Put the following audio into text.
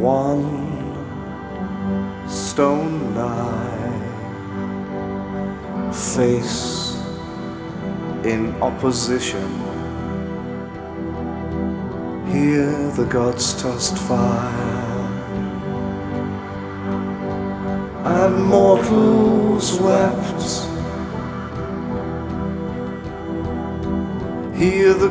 one stone nigh, face in opposition. Here the gods tossed fire, and mortals wept. Here the